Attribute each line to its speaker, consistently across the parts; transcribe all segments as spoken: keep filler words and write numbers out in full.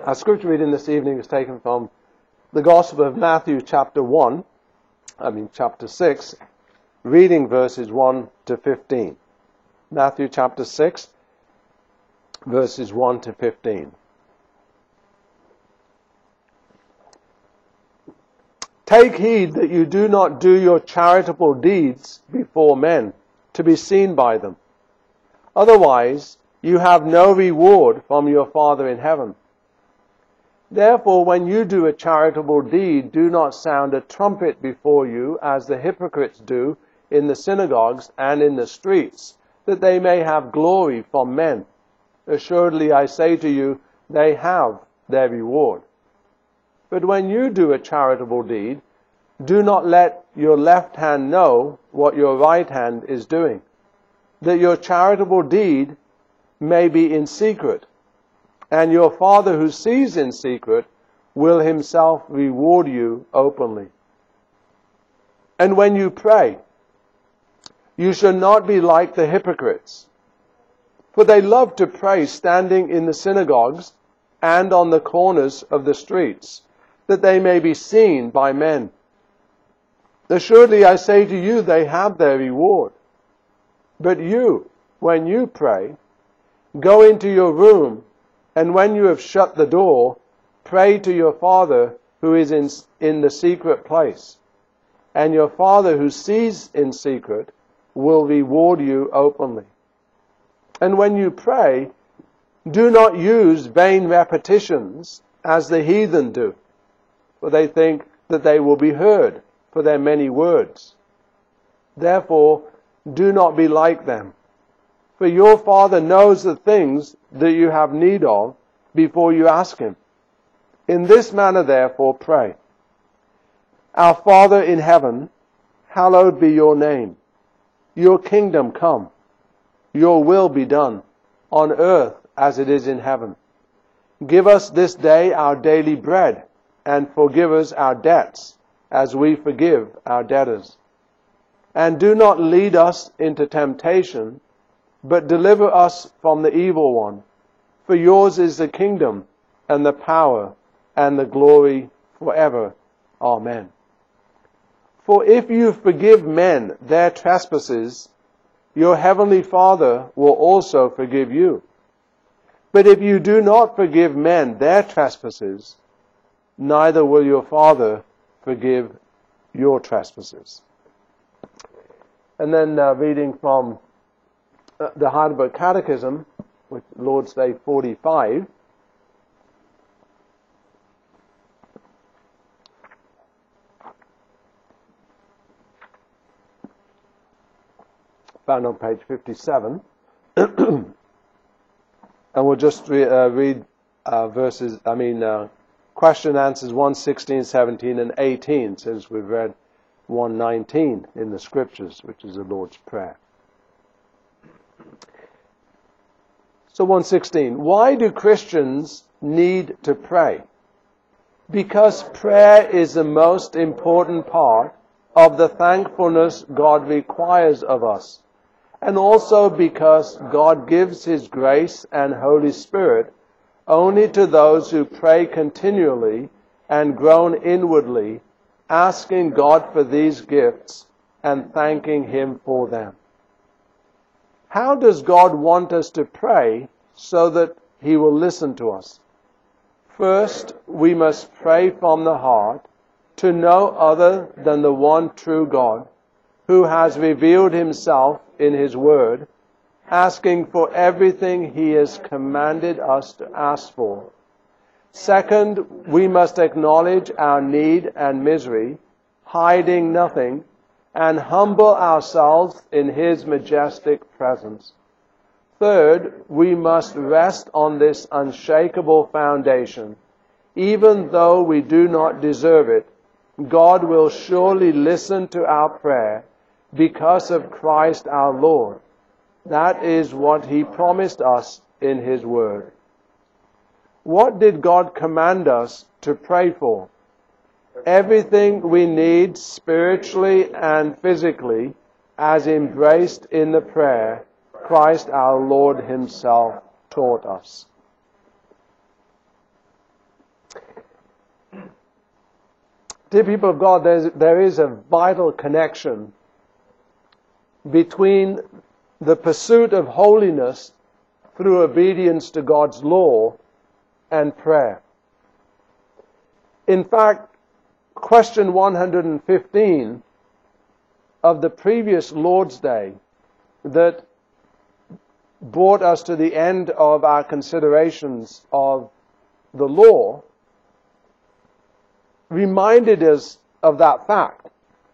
Speaker 1: Our scripture reading this evening is taken from the Gospel of Matthew chapter one, I mean chapter six, reading verses one to fifteen. Matthew chapter six, verses one to fifteen. Take heed that you do not do your charitable deeds before men, to be seen by them. Otherwise, you have no reward from your Father in heaven. Therefore, when you do a charitable deed, do not sound a trumpet before you, as the hypocrites do in the synagogues and in the streets, that they may have glory from men. Assuredly, I say to you, they have their reward. But when you do a charitable deed, do not let your left hand know what your right hand is doing, that your charitable deed may be in secret. And your Father who sees in secret will himself reward you openly. And when you pray, you should not be like the hypocrites, for they love to pray standing in the synagogues and on the corners of the streets, that they may be seen by men. Assuredly, I say to you, they have their reward. But you, when you pray, go into your room, and when you have shut the door, pray to your Father who is in, in the secret place. And your Father who sees in secret will reward you openly. And when you pray, do not use vain repetitions as the heathen do, for they think that they will be heard for their many words. Therefore, do not be like them. For your Father knows the things that you have need of before you ask Him. In this manner, therefore, pray. Our Father in heaven, hallowed be your name. Your kingdom come. Your will be done, on earth as it is in heaven. Give us this day our daily bread, and forgive us our debts, as we forgive our debtors. And do not lead us into temptation, but deliver us from the evil one. For yours is the kingdom, and the power, and the glory forever. Amen. For if you forgive men their trespasses, your heavenly Father will also forgive you. But if you do not forgive men their trespasses, neither will your Father forgive your trespasses. And then uh, reading from uh, the Heidelberg Catechism, with Lord's Day forty-five. Found on page fifty-seven. And we'll just re- uh, read uh, verses, I mean, uh, question answers one, sixteen, seventeen, and eighteen, since we've read one nineteen in the Scriptures, which is the Lord's Prayer. So one sixteen, why do Christians need to pray? Because prayer is the most important part of the thankfulness God requires of us, and also because God gives His grace and Holy Spirit only to those who pray continually and groan inwardly, asking God for these gifts and thanking Him for them. How does God want us to pray so that He will listen to us? First, we must pray from the heart to no other than the one true God, who has revealed Himself in His Word, asking for everything He has commanded us to ask for. Second, we must acknowledge our need and misery, hiding nothing, and humble ourselves in His majestic presence. Third, we must rest on this unshakable foundation. Even though we do not deserve it, God will surely listen to our prayer because of Christ our Lord. That is what He promised us in His Word. What did God command us to pray for? Everything we need spiritually and physically, as embraced in the prayer Christ our Lord Himself taught us. Dear people of God, there's, there is a vital connection between the pursuit of holiness through obedience to God's law and prayer. In fact, question one hundred fifteen of the previous Lord's Day that brought us to the end of our considerations of the law reminded us of that fact.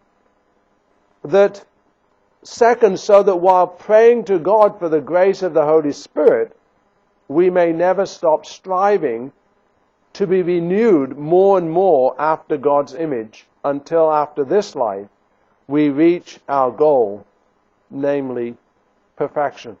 Speaker 1: That second, so that while praying to God for the grace of the Holy Spirit, we may never stop striving to be renewed more and more after God's image, until after this life we reach our goal, namely perfection.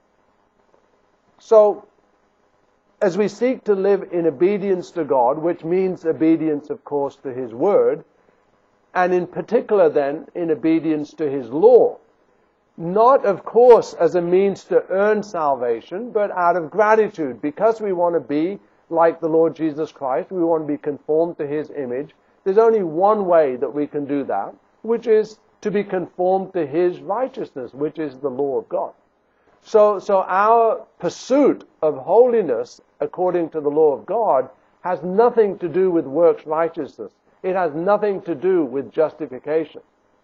Speaker 1: So, as we seek to live in obedience to God, which means obedience, of course, to His Word, and in particular then, in obedience to His law, not, of course, as a means to earn salvation, but out of gratitude, because we want to be like the Lord Jesus Christ, we want to be conformed to His image. There's only one way that we can do that, which is to be conformed to His righteousness, which is the law of God. So, so our pursuit of holiness, according to the law of God, has nothing to do with works righteousness. It has nothing to do with justification.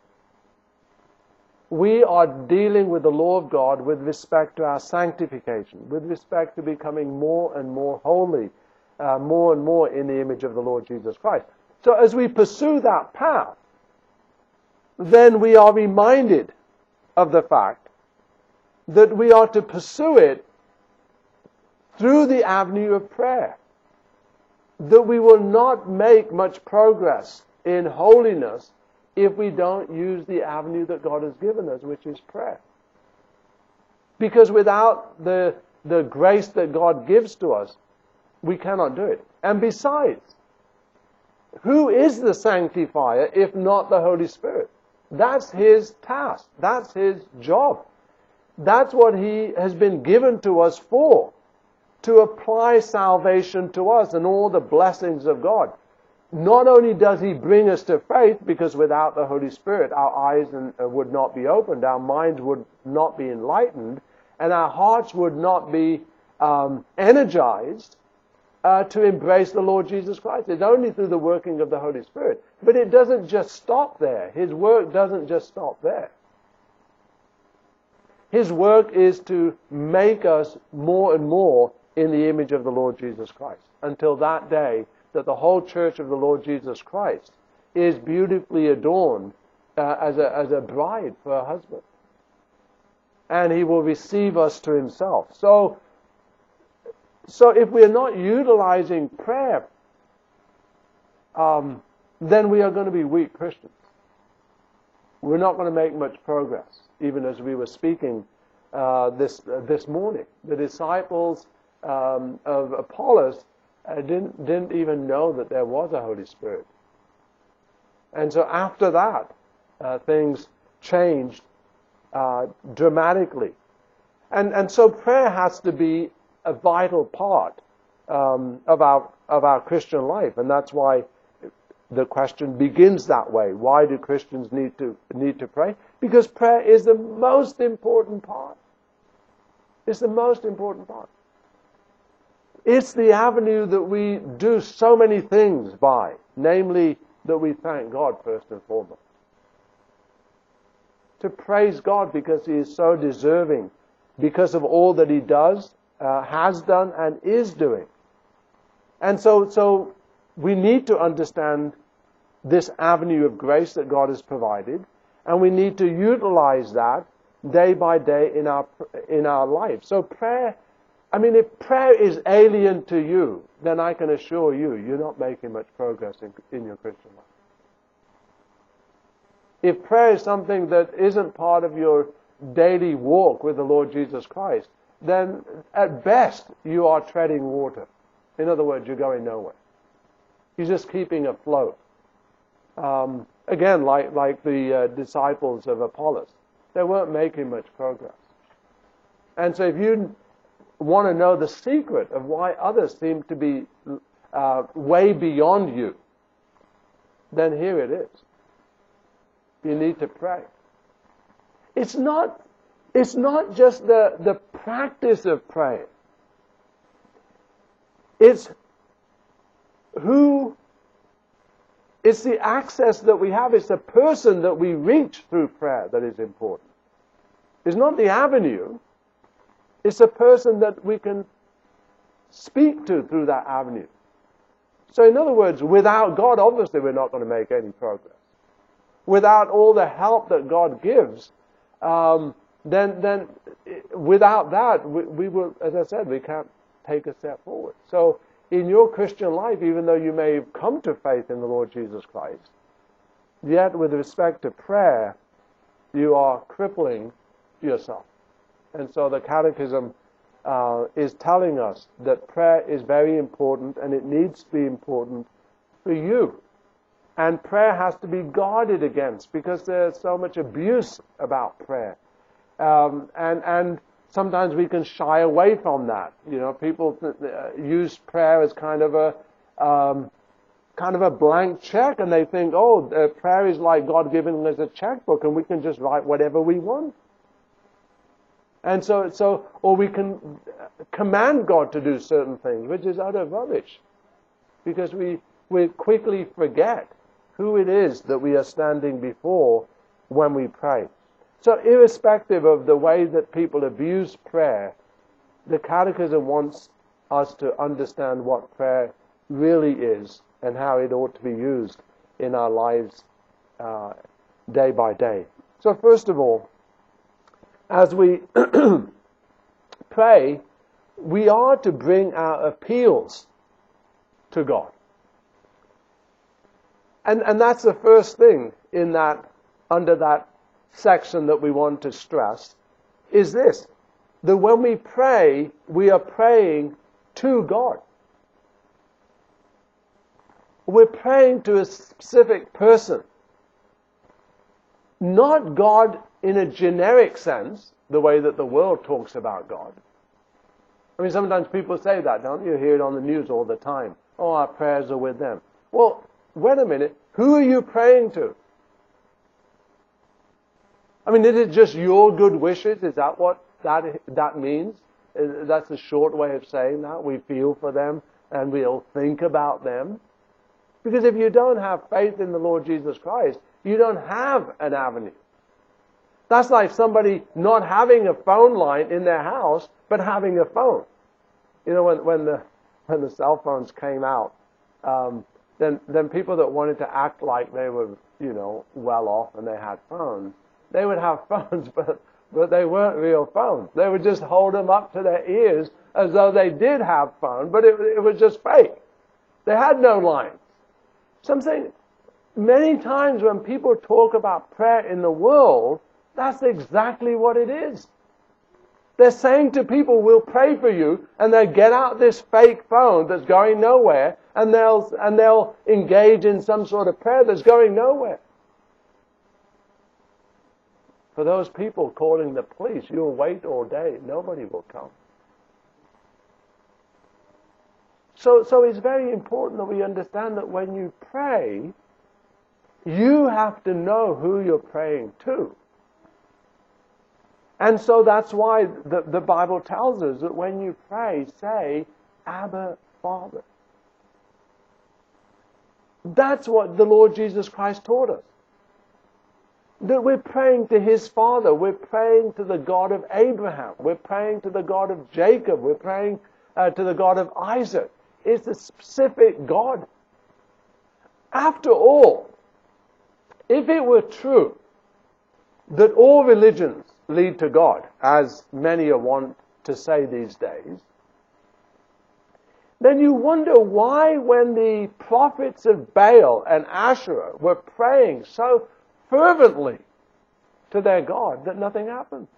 Speaker 1: We are dealing with the law of God with respect to our sanctification, with respect to becoming more and more holy, uh, more and more in the image of the Lord Jesus Christ. So as we pursue that path, then we are reminded of the fact that we are to pursue it through the avenue of prayer. That we will not make much progress in holiness if we don't use the avenue that God has given us, which is prayer. Because without the, the grace that God gives to us, we cannot do it. And besides, who is the sanctifier if not the Holy Spirit? That's His task. That's His job. That's what He has been given to us for, to apply salvation to us and all the blessings of God. Not only does He bring us to faith, because without the Holy Spirit our eyes would not be opened, our minds would not be enlightened, and our hearts would not be um, energized uh, to embrace the Lord Jesus Christ. It's only through the working of the Holy Spirit. But it doesn't just stop there. His work doesn't just stop there. His work is to make us more and more in the image of the Lord Jesus Christ, until that day that the whole church of the Lord Jesus Christ is beautifully adorned uh, as a, as a bride for her husband. And He will receive us to Himself. So, so if we are not utilizing prayer, um, then we are going to be weak Christians. We're not going to make much progress. Even as we were speaking uh, this uh, this morning, the disciples um, of Apollos uh, didn't didn't even know that there was a Holy Spirit. And so after that, uh, things changed uh, dramatically. And and so prayer has to be a vital part um, of our of our Christian life, and that's why the question begins that way. Why do Christians need to need to pray? Because prayer is the most important part. It's the most important part. It's the avenue that we do so many things by, namely that we thank God first and foremost. To praise God because He is so deserving, because of all that He does, uh, has done, and is doing. And so, so we need to understand this avenue of grace that God has provided, and we need to utilize that day by day in our in our life. So prayer, I mean, if prayer is alien to you, then I can assure you, you're not making much progress in, in your Christian life. If prayer is something that isn't part of your daily walk with the Lord Jesus Christ, then at best you are treading water. In other words, you're going nowhere. You're just keeping afloat. Um, again, like like the uh, disciples of Apollos, they weren't making much progress. And so if you want to know the secret of why others seem to be uh, way beyond you, then here it is. You need to pray. It's not, it's not just the, the practice of praying. It's who, it's the access that we have, it's the person that we reach through prayer that is important. It's not the avenue, it's the person that we can speak to through that avenue. So in other words, without God, obviously we're not going to make any progress. Without all the help that God gives, um, then then without that, we, we will, as I said, we can't take a step forward. So in your Christian life, even though you may have come to faith in the Lord Jesus Christ, yet with respect to prayer, you are crippling yourself. And so the Catechism uh, is telling us that prayer is very important, and it needs to be important for you. And prayer has to be guarded against, because there's so much abuse about prayer. Um, and, and sometimes we can shy away from that. You know, people uh, use prayer as kind of a um, kind of a blank check, and they think, oh, uh, prayer is like God giving us a checkbook, and we can just write whatever we want. And so, so, or we can command God to do certain things, which is utter rubbish, because we we quickly forget who it is that we are standing before when we pray. So irrespective of the way that people abuse prayer, the Catechism wants us to understand what prayer really is and how it ought to be used in our lives uh, day by day. So first of all, as we pray, we are to bring our appeals to God. And, and that's the first thing in that, under that section that we want to stress, is this, that when we pray, we are praying to God. We're praying to a specific person. Not God in a generic sense, the way that the world talks about God. I mean, sometimes people say that, don't you? You hear it on the news all the time. Oh, our prayers are with them. Well, wait a minute. Who are you praying to? I mean, is it just your good wishes? Is that what that that means? That's a short way of saying that. We feel for them and we'll think about them. Because if you don't have faith in the Lord Jesus Christ, you don't have an avenue. That's like somebody not having a phone line in their house, but having a phone. You know, when, when the when the cell phones came out, um, then then people that wanted to act like they were, you know, well off and they had phones, they would have phones, but but they weren't real phones. They would just hold them up to their ears as though they did have phone, but it, it was just fake. They had no lines. So I'm saying, many times when people talk about prayer in the world, that's exactly what it is. They're saying to people, we'll pray for you, and they get out this fake phone that's going nowhere, and they'll and they'll engage in some sort of prayer that's going nowhere. For those people calling the police, you'll wait all day, nobody will come. So, so it's very important that we understand that when you pray, you have to know who you're praying to. And so that's why the, the Bible tells us that when you pray, say, Abba, Father. That's what the Lord Jesus Christ taught us. That we're praying to His Father. We're praying to the God of Abraham. We're praying to the God of Jacob. We're praying uh, to the God of Isaac. It's a specific God. After all, if it were true that all religions lead to God, as many want to say these days, then you wonder why when the prophets of Baal and Asherah were praying so fervently to their God that nothing happened.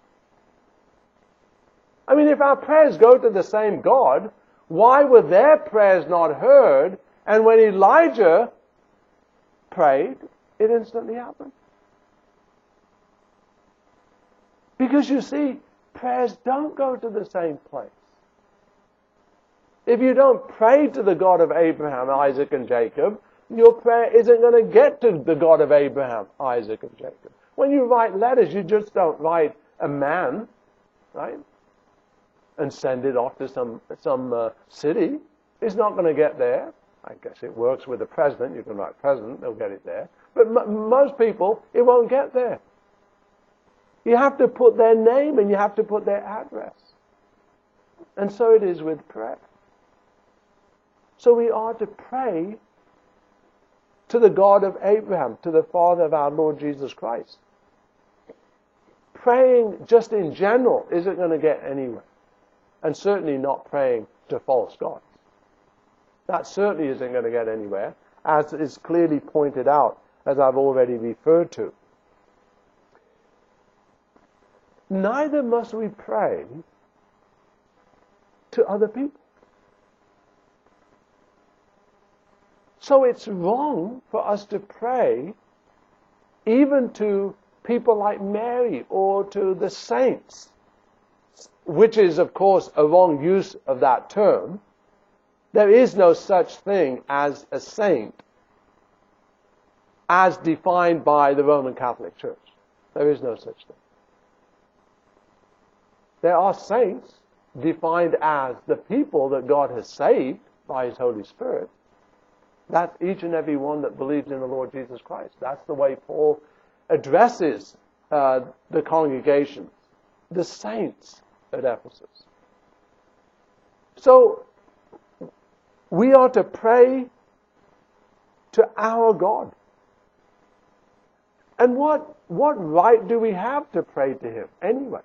Speaker 1: I mean, if our prayers go to the same God, why were their prayers not heard? And when Elijah prayed, it instantly happened. Because you see, prayers don't go to the same place. If you don't pray to the God of Abraham, Isaac, and Jacob, your prayer isn't going to get to the God of Abraham, Isaac, and Jacob. When you write letters, you just don't write a man, right? And send it off to some some uh, city. It's not going to get there. I guess it works with the president. You can write president, they'll get it there. But m- most people, it won't get there. You have to put their name and you have to put their address. And so it is with prayer. So we are to pray to the God of Abraham, to the Father of our Lord Jesus Christ. Praying just in general isn't going to get anywhere. And certainly not praying to false gods. That certainly isn't going to get anywhere, as is clearly pointed out, as I've already referred to. Neither must we pray to other people. So it's wrong for us to pray even to people like Mary or to the saints, which is, of course, a wrong use of that term. There is no such thing as a saint as defined by the Roman Catholic Church. There is no such thing. There are saints defined as the people that God has saved by His Holy Spirit. That's each and every one that believes in the Lord Jesus Christ. That's the way Paul addresses uh, the congregation, the saints at Ephesus. So, we are to pray to our God. And what, what right do we have to pray to Him anyway?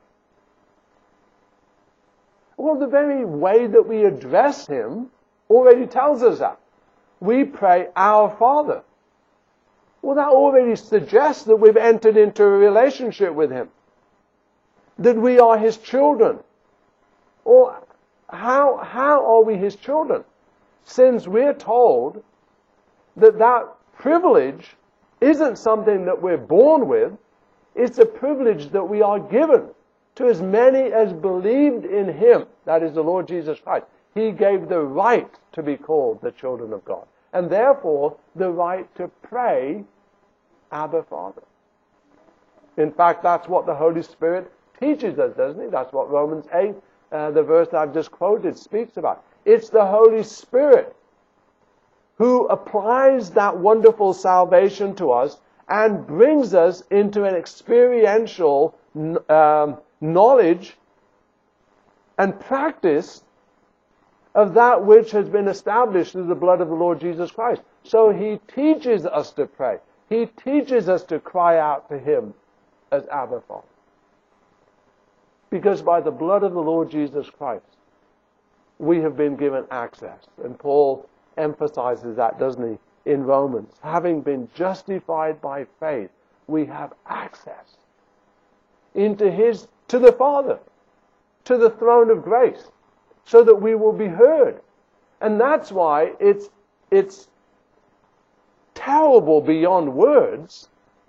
Speaker 1: Well, the very way that we address Him already tells us that. We pray, Our Father. Well, that already suggests that we've entered into a relationship with Him. That we are His children. Or how, how are we His children? Since we're told that that privilege isn't something that we're born with, it's a privilege that we are given to as many as believed in Him, that is the Lord Jesus Christ. He gave the right to be called the children of God, and therefore the right to pray, Abba, Father. In fact, that's what the Holy Spirit teaches us, doesn't He? That's what Romans eight, uh, the verse that I've just quoted, speaks about. It's the Holy Spirit who applies that wonderful salvation to us and brings us into an experiential um, knowledge and practice of that which has been established through the blood of the Lord Jesus Christ. So He teaches us to pray. He teaches us to cry out to Him as Abba, Father. Because by the blood of the Lord Jesus Christ, we have been given access. And Paul emphasizes that, doesn't he, in Romans. Having been justified by faith, we have access into His, to the Father, to the throne of grace, so that we will be heard. And that's why it's, it's terrible beyond words,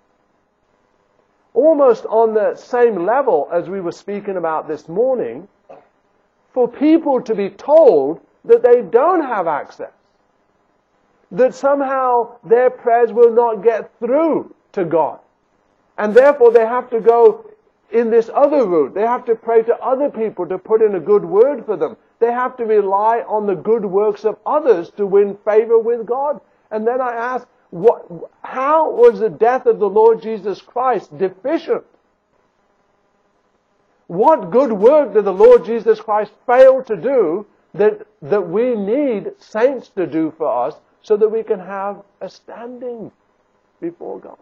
Speaker 1: almost on the same level as we were speaking about this morning, for people to be told that they don't have access, that somehow their prayers will not get through to God, and therefore they have to go in this other route. They have to pray to other people to put in a good word for them. They have to rely on the good works of others to win favor with God. And then I ask, what, how was the death of the Lord Jesus Christ deficient? What good work did the Lord Jesus Christ fail to do that, that we need saints to do for us so that we can have a standing before God?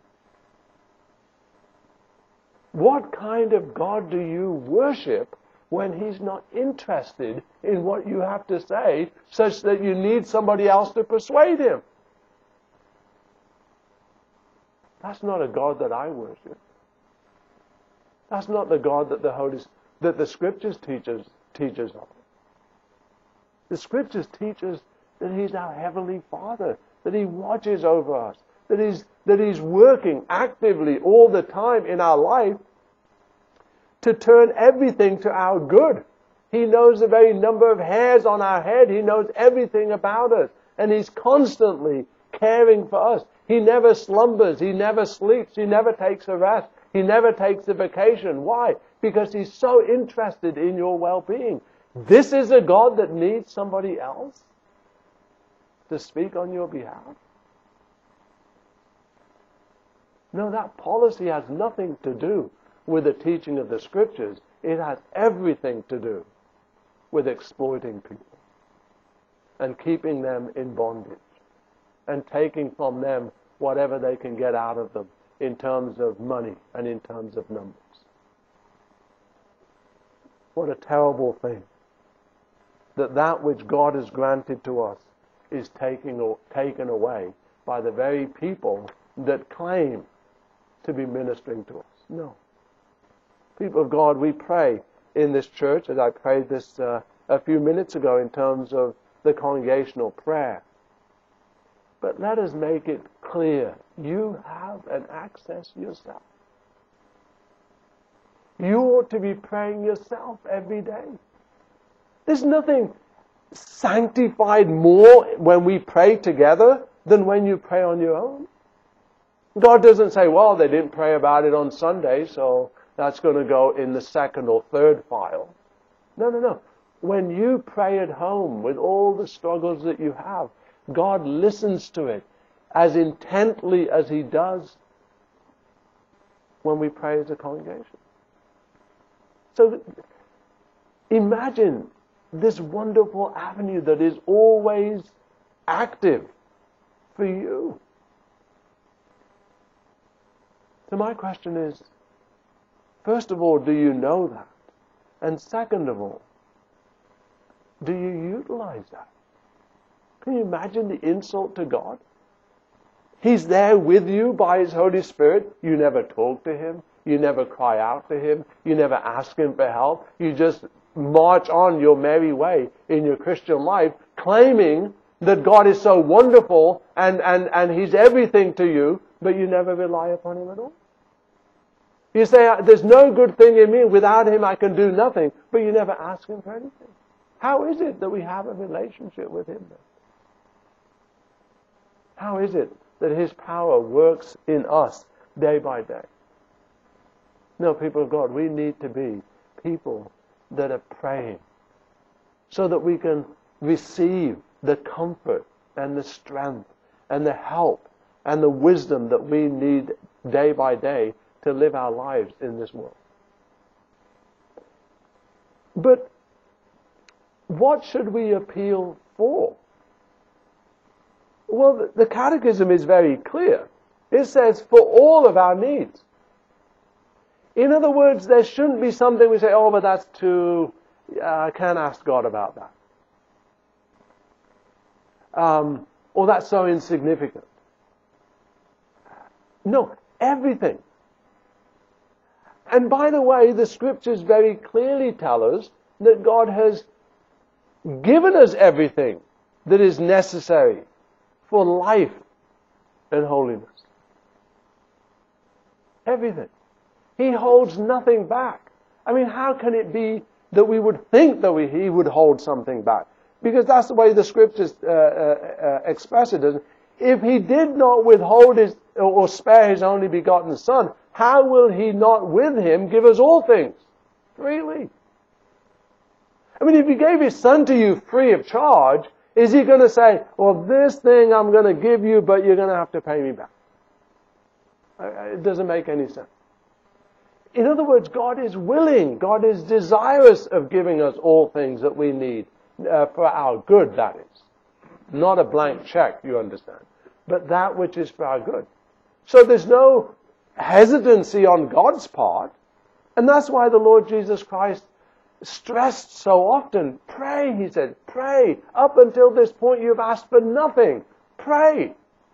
Speaker 1: What kind of God do you worship when He's not interested in what you have to say, such that you need somebody else to persuade Him? That's not a God that I worship. That's not the God that the Holy, that the Scriptures teach us, teach us of. The Scriptures teach us that He's our Heavenly Father, that He watches over us, that He's, that He's working actively all the time in our life to turn everything to our good. He knows the very number of hairs on our head. He knows everything about us. And He's constantly caring for us. He never slumbers. He never sleeps. He never takes a rest. He never takes a vacation. Why? Because He's so interested in your well-being. This is a God that needs somebody else to speak on your behalf? No, that policy has nothing to do with the teaching of the Scriptures. It has everything to do with exploiting people and keeping them in bondage and taking from them whatever they can get out of them in terms of money and in terms of numbers. What a terrible thing that that which God has granted to us is taking, taken away by the very people that claim to be ministering to us. No. People of God, we pray in this church, as I prayed this uh, a few minutes ago in terms of the congregational prayer. But let us make it clear, you have an access yourself. You ought to be praying yourself every day. There's nothing sanctified more when we pray together than when you pray on your own. God doesn't say, well, they didn't pray about it on Sunday, so that's going to go in the second or third file. No, no, no. When you pray at home with all the struggles that you have, God listens to it as intently as He does when we pray as a congregation. So imagine this wonderful avenue that is always active for you. So my question is, first of all, do you know that? And second of all, do you utilize that? Can you imagine the insult to God? He's there with you by His Holy Spirit. You never talk to Him. You never cry out to Him. You never ask Him for help. You just march on your merry way in your Christian life, claiming that God is so wonderful and, and, and He's everything to you, but you never rely upon Him at all. You say, there's no good thing in me. Without Him, I can do nothing. But you never ask Him for anything. How is it that we have a relationship with Him then? How is it that His power works in us day by day? No, people of God, we need to be people that are praying so that we can receive the comfort and the strength and the help and the wisdom that we need day by day to live our lives in this world. But what should we appeal for? Well, the Catechism is very clear. It says, for all of our needs. In other words, there shouldn't be something we say, oh, but that's too, uh, I can't ask God about that. Um, or that's so insignificant. No, everything. And by the way, the Scriptures very clearly tell us that God has given us everything that is necessary for life and holiness. Everything. He holds nothing back. I mean, how can it be that we would think that we, He would hold something back? Because that's the way the Scriptures uh, uh, uh, express it. If He did not withhold His or spare His only begotten Son, how will He not with Him give us all things freely? I mean, if He gave His Son to you free of charge, is He going to say, well, this thing I'm going to give you, but you're going to have to pay me back? It doesn't make any sense. In other words, God is willing, God is desirous of giving us all things that we need uh, for our good, that is. Not a blank check, you understand, but that which is for our good. So there's no hesitancy on God's part, and that's why the Lord Jesus Christ stressed so often, pray, He said, pray. Up until this point you've asked for nothing. Pray.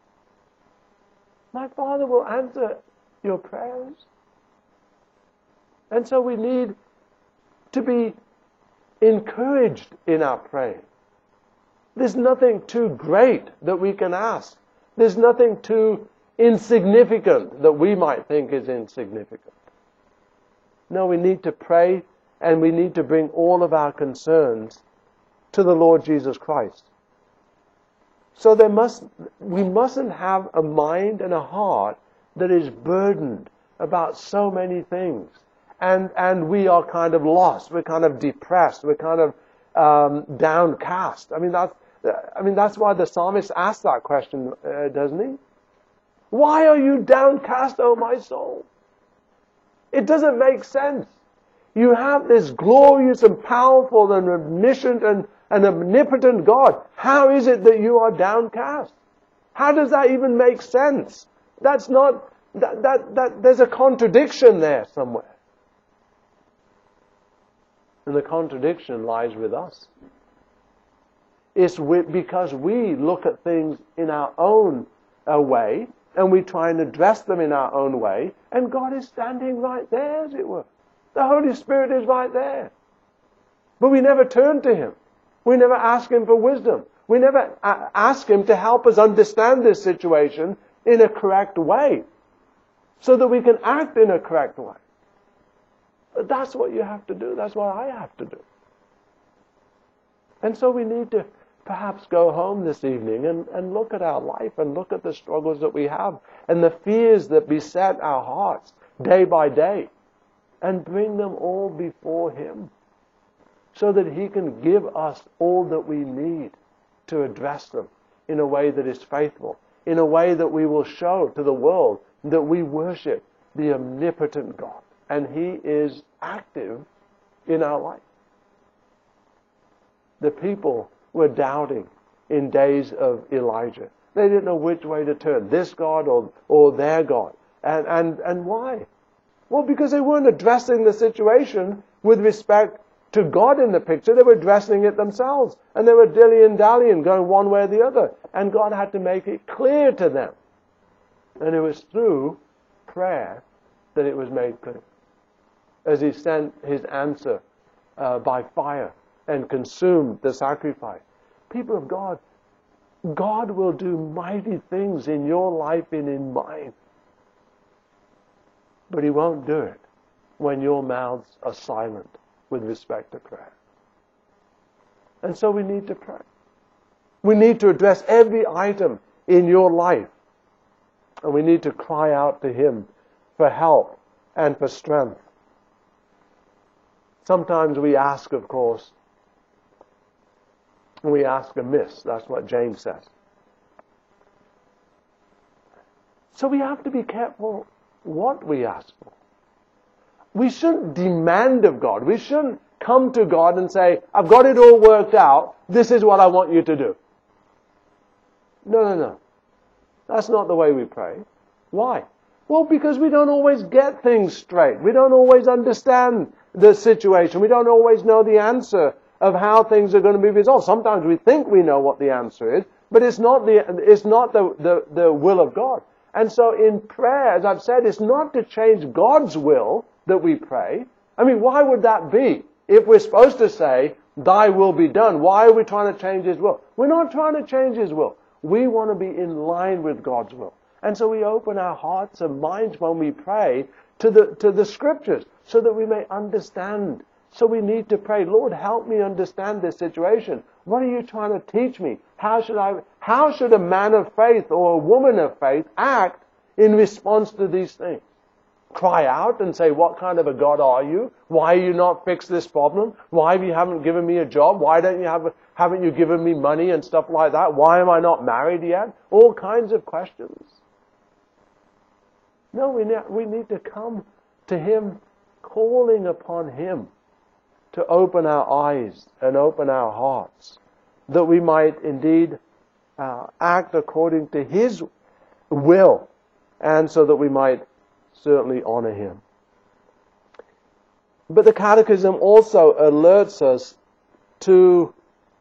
Speaker 1: My Father will answer your prayers. And so we need to be encouraged in our praying. There's nothing too great that we can ask. There's nothing too insignificant that we might think is insignificant. No, we need to pray and we need to bring all of our concerns to the Lord Jesus Christ. So there must, we mustn't have a mind and a heart that is burdened about so many things. And, and we are kind of lost. We're kind of depressed. We're kind of um, downcast. I mean, that's, I mean, that's why the psalmist asked that question, uh, doesn't he? Why are you downcast, O my soul? It doesn't make sense. You have this glorious and powerful and omniscient and, and omnipotent God. How is it that you are downcast? How does that even make sense? That's not, that, that, that, there's a contradiction there somewhere. And the contradiction lies with us. It's with, because we look at things in our own uh, way, and we try and address them in our own way, and God is standing right there, as it were. The Holy Spirit is right there. But we never turn to Him. We never ask Him for wisdom. We never a- ask Him to help us understand this situation in a correct way, so that we can act in a correct way. But that's what you have to do. That's what I have to do. And so we need to perhaps go home this evening and, and look at our life and look at the struggles that we have and the fears that beset our hearts day by day, and bring them all before Him, so that He can give us all that we need to address them in a way that is faithful, in a way that we will show to the world that we worship the omnipotent God, and He is active in our life. The people were doubting in days of Elijah. They didn't know which way to turn, this God or, or their God. And, and, and why? Well, because they weren't addressing the situation with respect to God in the picture. They were addressing it themselves. And they were dilly-and-dallying, going one way or the other. And God had to make it clear to them. And it was through prayer that it was made clear, as He sent His answer uh, by fire and consumed the sacrifice. People of God, God will do mighty things in your life and in mine. But He won't do it when your mouths are silent with respect to prayer. And so we need to pray. We need to address every item in your life. And we need to cry out to Him for help and for strength. Sometimes we ask, of course, we ask amiss. That's what James says. So we have to be careful what we ask for. We shouldn't demand of God. We shouldn't come to God and say, I've got it all worked out. This is what I want you to do. No, no, no. That's not the way we pray. Why? Well, because we don't always get things straight. We don't always understand the situation. We don't always know the answer of how things are going to be resolved. Sometimes we think we know what the answer is, but it's not the, it's not the, the, the will of God. And so in prayer, as I've said, it's not to change God's will that we pray. I mean, why would that be? If we're supposed to say, Thy will be done, why are we trying to change His will? We're not trying to change His will. We want to be in line with God's will. And so we open our hearts and minds when we pray to the, to the Scriptures, so that we may understand. So we need to pray, Lord, help me understand this situation. What are you trying to teach me? How should I, how should a man of faith or a woman of faith act in response to these things? Cry out and say, what kind of a God are you? Why are you not fixed this problem? Why have you haven't given me a job? Why don't you have, haven't you given me money and stuff like that? Why am I not married yet? All kinds of questions. No, we need, we need to come to Him, calling upon Him to open our eyes and open our hearts, that we might indeed uh, act according to His will, and so that we might certainly honor Him. But the Catechism also alerts us to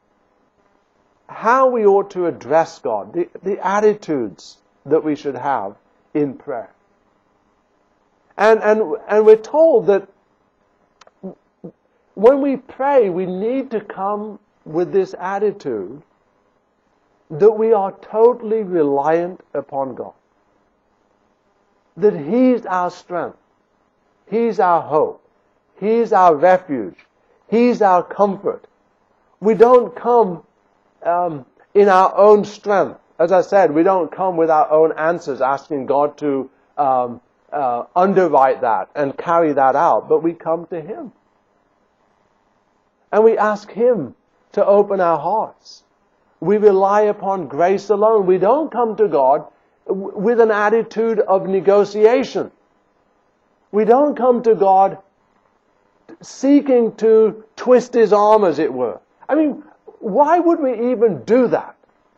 Speaker 1: how we ought to address God, the, the attitudes that we should have in prayer. And, and, and we're told that when we pray, we need to come with this attitude that we are totally reliant upon God. That He's our strength. He's our hope. He's our refuge. He's our comfort. We don't come um, in our own strength. As I said, we don't come with our own answers asking God to um, uh, underwrite that and carry that out, but we come to Him. And we ask Him to open our hearts. We rely upon grace alone. We don't come to God w- with an attitude of negotiation. We don't come to God seeking to twist His arm, as it were. I mean, why would we even do that?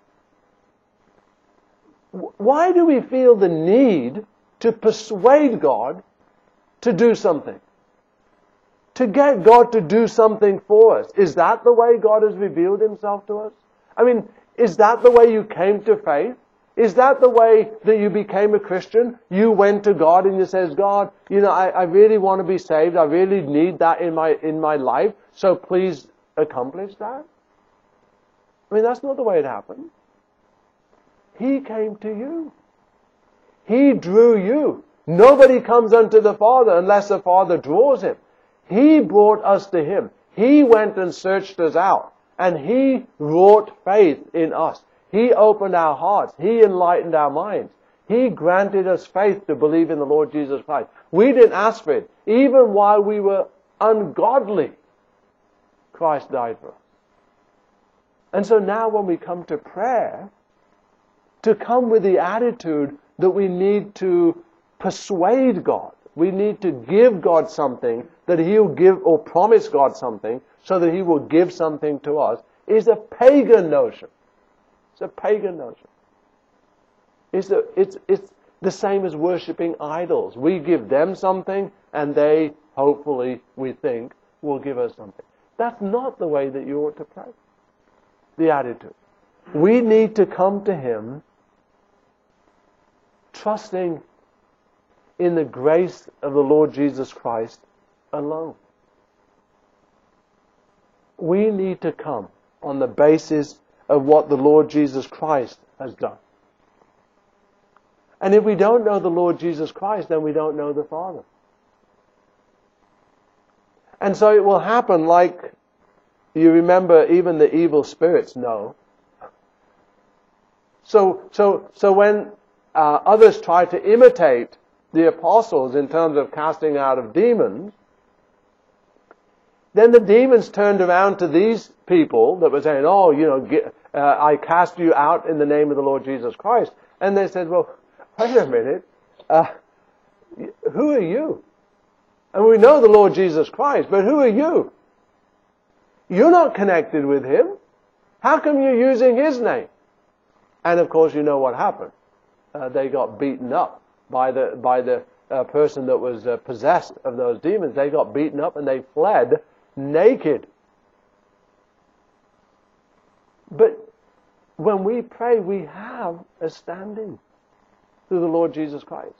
Speaker 1: Why do we feel the need to persuade God to do something? To get God to do something for us? Is that the way God has revealed Himself to us? I mean, is that the way you came to faith? Is that the way that you became a Christian? You went to God and you says, God, you know, I, I really want to be saved. I really need that in my in my life. So please accomplish that. I mean, that's not the way it happened. He came to you. He drew you. Nobody comes unto the Father unless the Father draws him. He brought us to Him. He went and searched us out. And He wrought faith in us. He opened our hearts. He enlightened our minds. He granted us faith to believe in the Lord Jesus Christ. We didn't ask for it. Even while we were ungodly, Christ died for us. And so now when we come to prayer, to come with the attitude that we need to persuade God. We need to give God something that He'll give, or promise God something so that He will give something to us, is a pagan notion. It's a pagan notion. It's, a, it's, it's the same as worshipping idols. We give them something and they, hopefully, we think, will give us something. That's not the way that you ought to pray. The attitude. We need to come to Him trusting in the grace of the Lord Jesus Christ alone. We need to come on the basis of what the Lord Jesus Christ has done. And if we don't know the Lord Jesus Christ, then we don't know the Father. And so it will happen like, you remember, even the evil spirits know. So, so, so when uh, others try to imitate the apostles in terms of casting out of demons, then the demons turned around to these people that were saying, oh, you know, get, uh, I cast you out in the name of the Lord Jesus Christ. And they said, well, wait a minute, uh, who are you? And we know the Lord Jesus Christ, but who are you? You're not connected with Him. How come you're using His name? And of course, you know what happened. Uh, they got beaten up by the by the uh, person that was uh, possessed of those demons. They got beaten up and they fled naked. But when we pray, we have a standing through the Lord Jesus Christ.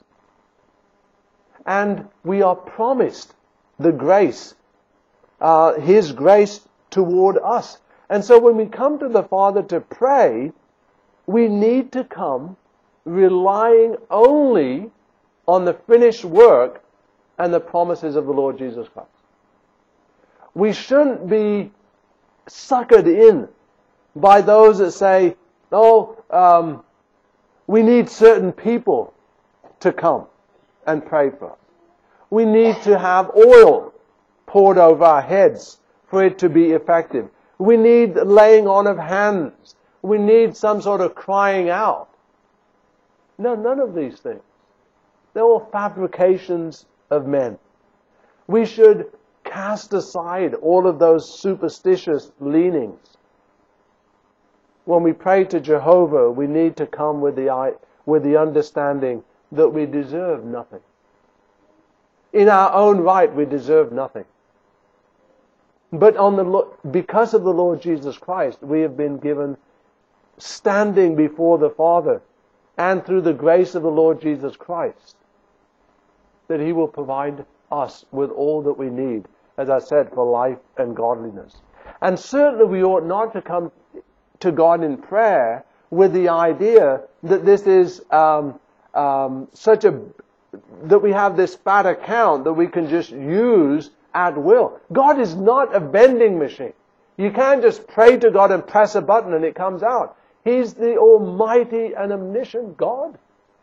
Speaker 1: And we are promised the grace, uh, His grace toward us. And so when we come to the Father to pray, we need to come relying only on the finished work and the promises of the Lord Jesus Christ. We shouldn't be suckered in by those that say, oh, um, we need certain people to come and pray for us. We need to have oil poured over our heads for it to be effective. We need laying on of hands. We need some sort of crying out. No, none of these things. They're all fabrications of men. We should cast aside all of those superstitious leanings. When we pray to Jehovah, we need to come with the, with the understanding that we deserve nothing. In our own right, we deserve nothing. But on the, because of the Lord Jesus Christ, we have been given standing before the Father, and through the grace of the Lord Jesus Christ, that He will provide us with all that we need, as I said, for life and godliness. And certainly we ought not to come to God in prayer with the idea that this is um, um, such a, that we have this fat account that we can just use at will. God is not a vending machine. You can't just pray to God and press a button and it comes out. He's the almighty and omniscient God.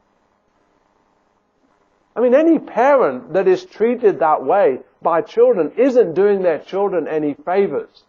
Speaker 1: I mean, any parent that is treated that way by children isn't doing their children any favors.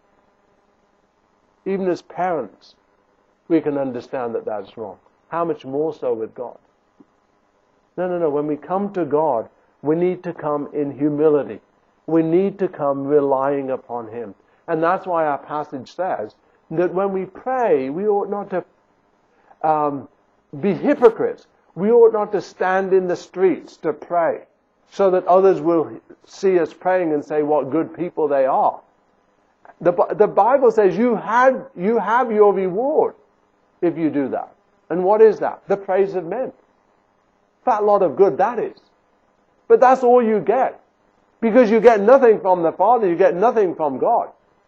Speaker 1: Even as parents, we can understand that that's wrong. How much more so with God? No, no, no. When we come to God, we need to come in humility. We need to come relying upon Him. And that's why our passage says that when we pray, we ought not to um, be hypocrites. We ought not to stand in the streets to pray so that others will see us praying and say what good people they are. The, the Bible says you have, you have your reward if you do that. And what is that? The praise of men. Fat lot of good that is. But that's all you get. Because you get nothing from the Father, you get nothing from God.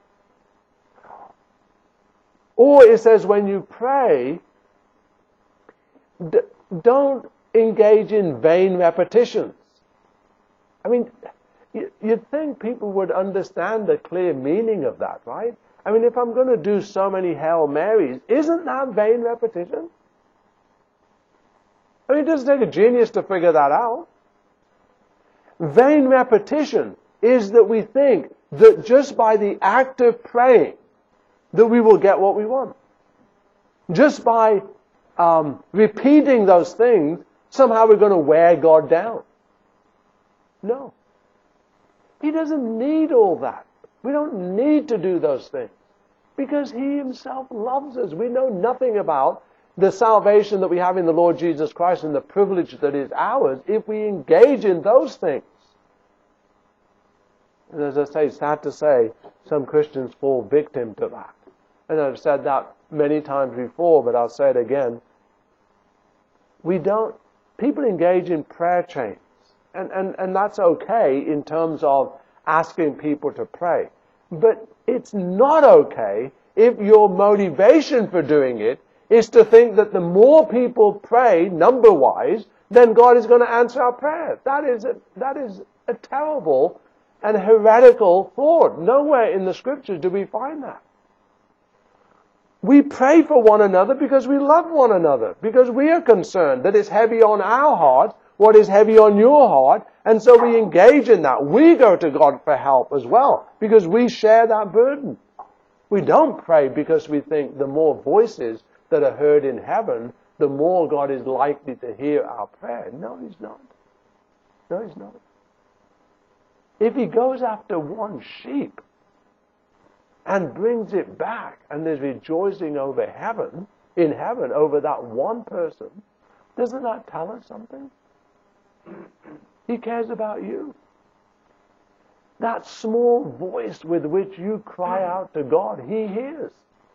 Speaker 1: Or it says when you pray, d- don't engage in vain repetitions. I mean, you, you'd think people would understand the clear meaning of that, right? I mean, if I'm going to do so many Hail Marys, isn't that vain repetition? I mean, it doesn't take a genius to figure that out. Vain repetition is that we think that just by the act of praying that we will get what we want. Just by um, repeating those things, somehow we're going to wear God down. No. He doesn't need all that. We don't need to do those things because He Himself loves us. We know nothing about the salvation that we have in the Lord Jesus Christ and the privilege that is ours if we engage in those things. And as I say, sad to say, some Christians fall victim to that. And I've said that many times before, but I'll say it again. We don't, people engage in prayer chains. And, and, and that's okay in terms of asking people to pray. But it's not okay if your motivation for doing it is to think that the more people pray, number-wise, then God is going to answer our prayer. That is a, that is a terrible and heretical thought. Nowhere in the Scriptures do we find that. We pray for one another because we love one another, because we are concerned that it's heavy on our heart what is heavy on your heart, and so we engage in that. We go to God for help as well, because we share that burden. We don't pray because we think the more voices that are heard in heaven, the more God is likely to hear our prayer. No, He's not. No, He's not. If He goes after one sheep and brings it back, and there's rejoicing over heaven, in heaven, over that one person, doesn't that tell us something? He cares about you. That small voice with which you cry out to God, He hears.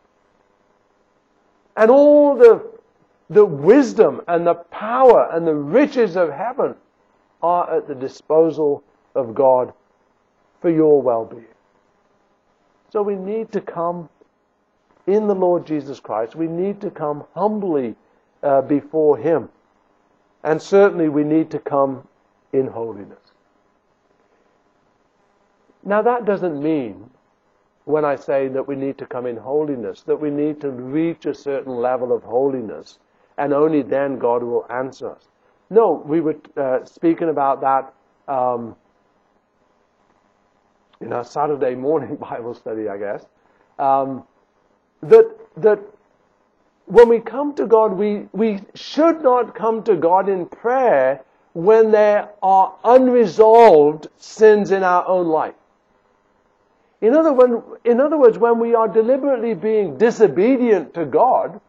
Speaker 1: And all the, the wisdom and the power and the riches of heaven are at the disposal of God for your well-being. So we need to come in the Lord Jesus Christ. We need to come humbly uh, before Him. And certainly we need to come in holiness. Now that doesn't mean, when I say that we need to come in holiness, that we need to reach a certain level of holiness and only then God will answer us. No, we were uh, speaking about that um, in our Saturday morning Bible study, I guess. Um, that that when we come to God, we, we should not come to God in prayer when there are unresolved sins in our own life. In other, when, in other words, when we are deliberately being disobedient to God,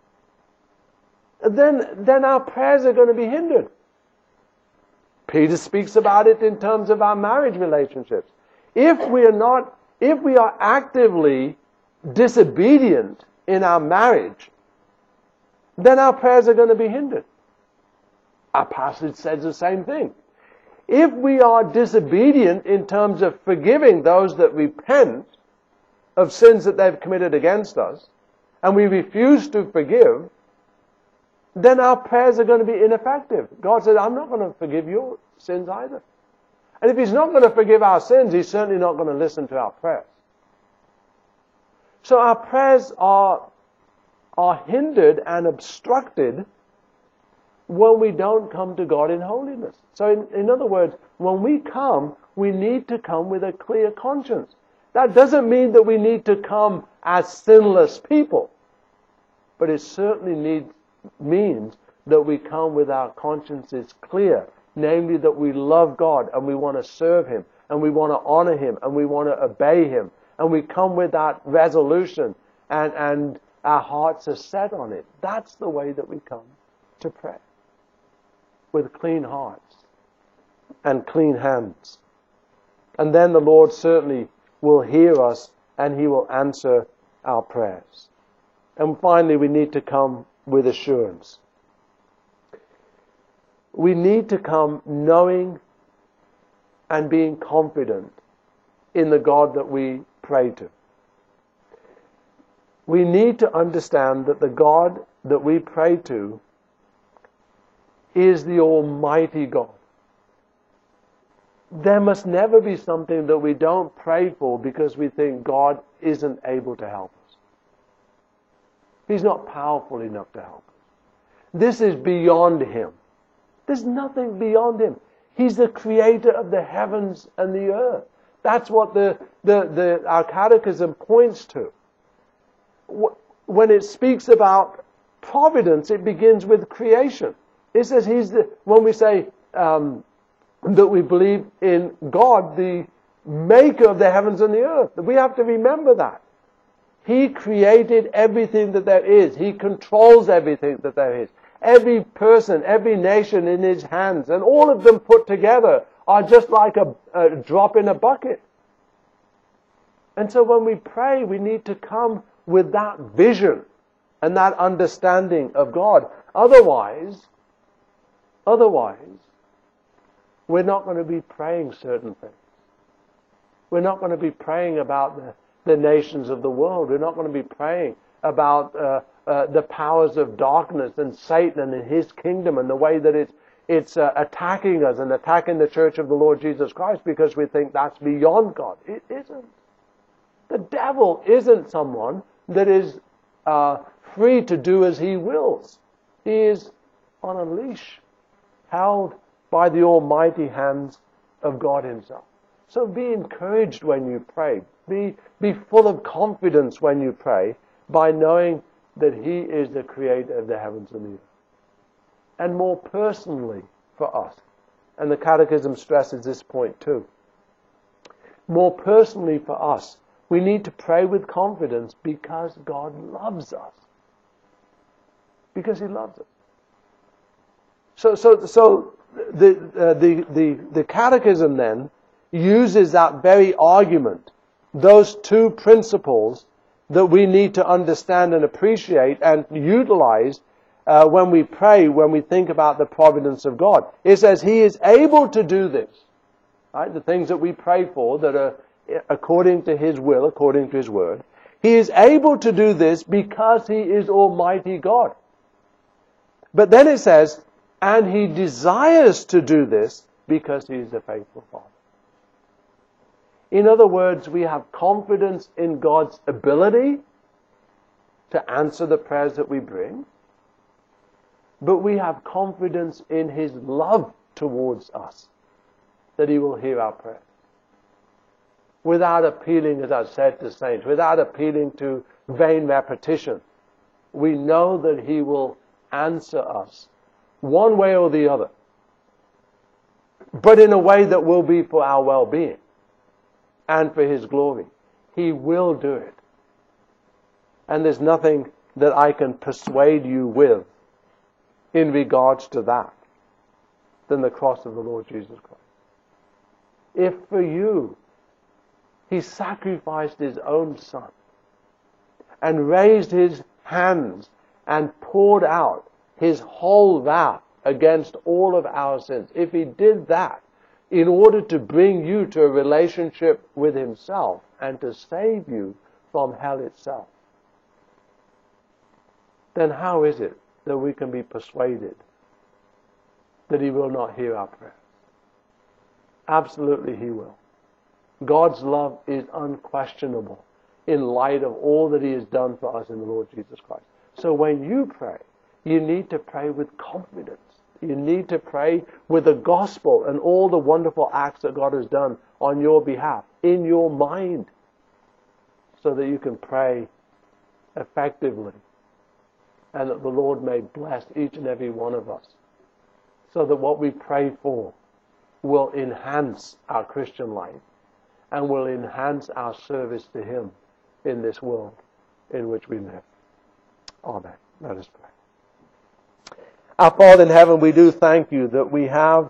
Speaker 1: then, then our prayers are going to be hindered. Peter speaks about it in terms of our marriage relationships. If we are not, if we are actively disobedient in our marriage, then our prayers are going to be hindered. Our passage says the same thing. If we are disobedient in terms of forgiving those that repent of sins that they've committed against us, and we refuse to forgive, then our prayers are going to be ineffective. God said, I'm not going to forgive your sins either. And if He's not going to forgive our sins, He's certainly not going to listen to our prayers. So our prayers are are hindered and obstructed when we don't come to God in holiness. So in, in other words, when we come, we need to come with a clear conscience. That doesn't mean that we need to come as sinless people, but it certainly needs, means that we come with our consciences clear, namely that we love God and we want to serve Him and we want to honor Him and we want to obey Him, and we come with that resolution and, and our hearts are set on it. That's the way that we come to pray, with clean hearts and clean hands. And then the Lord certainly will hear us and He will answer our prayers. And finally, we need to come with assurance. We need to come knowing and being confident in the God that we pray to. We need to understand that the God that we pray to is the Almighty God. There must never be something that we don't pray for because we think God isn't able to help us. He's not powerful enough to help us. This is beyond Him. There's nothing beyond Him. He's the creator of the heavens and the earth. That's what the, the, the, our catechism points to. When it speaks about providence, it begins with creation. It says He's the, when we say um, that we believe in God, the maker of the heavens and the earth, we have to remember that. He created everything that there is. He controls everything that there is. Every person, every nation in His hands, and all of them put together are just like a, a drop in a bucket. And so when we pray, we need to come with that vision and that understanding of God. Otherwise, otherwise, we're not going to be praying certain things. We're not going to be praying about the, the nations of the world. We're not going to be praying about uh, uh, the powers of darkness and Satan and his kingdom and the way that it's, it's uh, attacking us and attacking the church of the Lord Jesus Christ, because we think that's beyond God. It isn't. The devil isn't someone that is uh, free to do as he wills. He is on a leash, held by the almighty hands of God Himself. So be encouraged when you pray. Be, be full of confidence when you pray, by knowing that He is the creator of the heavens and the earth. And more personally for us, and the Catechism stresses this point too, more personally for us, we need to pray with confidence because God loves us. Because He loves us. So, so, so the, uh, the, the, the Catechism then uses that very argument, those two principles that we need to understand and appreciate and utilize uh, when we pray, when we think about the providence of God. It says He is able to do this. Right? The things that we pray for that are according to His will, according to His word. He is able to do this because He is Almighty God. But then it says, and He desires to do this because He is a faithful Father. In other words, we have confidence in God's ability to answer the prayers that we bring, but we have confidence in His love towards us, that He will hear our prayers. Without appealing, as I've said to saints, without appealing to vain repetition, we know that He will answer us one way or the other, but in a way that will be for our well-being and for His glory. He will do it. And there's nothing that I can persuade you with in regards to that than the cross of the Lord Jesus Christ. If for you He sacrificed His own Son and raised His hands and poured out His whole wrath against all of our sins, if He did that in order to bring you to a relationship with Himself and to save you from hell itself, then how is it that we can be persuaded that He will not hear our prayers? Absolutely He will. God's love is unquestionable in light of all that He has done for us in the Lord Jesus Christ. So when you pray, you need to pray with confidence. You need to pray with the gospel and all the wonderful acts that God has done on your behalf, in your mind, so that you can pray effectively and that the Lord may bless each and every one of us, so that what we pray for will enhance our Christian life and will enhance our service to Him in this world in which we live. Amen. Let us pray. Our Father in heaven, we do thank you that we have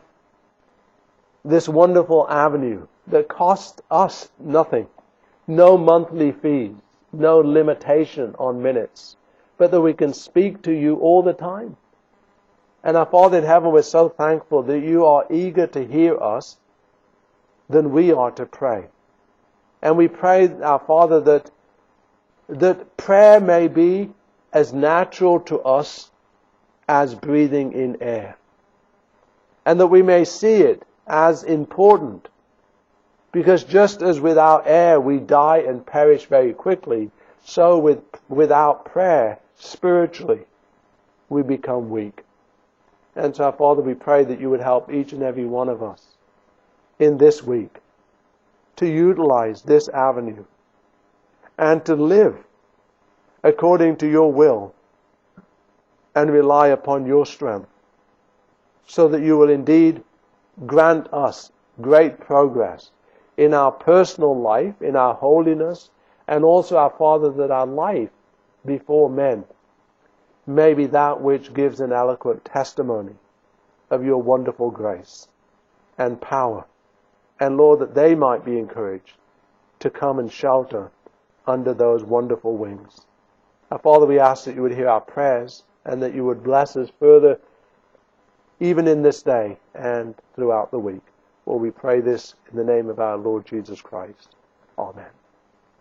Speaker 1: this wonderful avenue that costs us nothing, no monthly fees, no limitation on minutes, but that we can speak to you all the time. And our Father in heaven, we're so thankful that you are eager to hear us than we are to pray. And we pray, our Father, that, that prayer may be as natural to us as breathing in air. And that we may see it as important. Because just as without air we die and perish very quickly, so with, without prayer, spiritually, we become weak. And so, Father, we pray that you would help each and every one of us in this week to utilize this avenue and to live according to your will and rely upon your strength, so that you will indeed grant us great progress in our personal life, in our holiness, and also, our Father, that our life before men may be that which gives an eloquent testimony of your wonderful grace and power. And Lord, that they might be encouraged to come and shelter under those wonderful wings. Our Father, we ask that you would hear our prayers and that you would bless us further even in this day and throughout the week. For we pray this in the name of our Lord Jesus Christ. Amen.